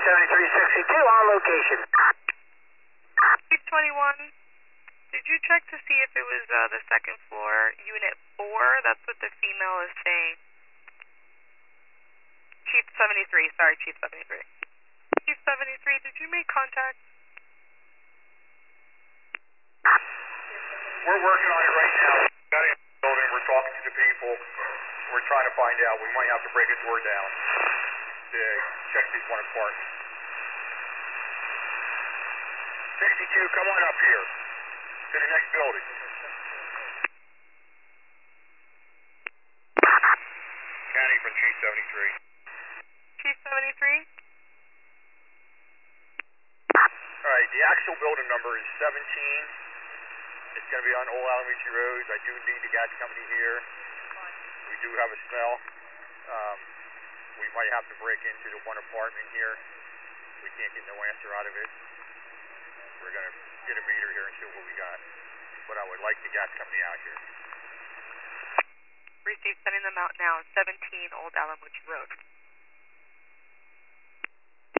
7362 on location. Chief 21, did you check to see if it was the second floor, unit 4? That's what the female is saying. Chief 73, sorry, Chief 73. Chief 73, did you make contact? We're working on it right now. Got in the building, we're talking to the people. We're trying to find out. We might have to break a door down to check this one apart. 62, come on up here to the next building. County from Chief 73. Chief 73? All right, the actual building number is 17. It's going to be on Old Alameda Road. I do need the gas company here. We do have a smell. We might have to break into the one apartment here. We can't get no answer out of it. We're going to get a meter here and see what we got. But I would like the gas company out here. Received, sending them out now. 17 Old Alameda Road.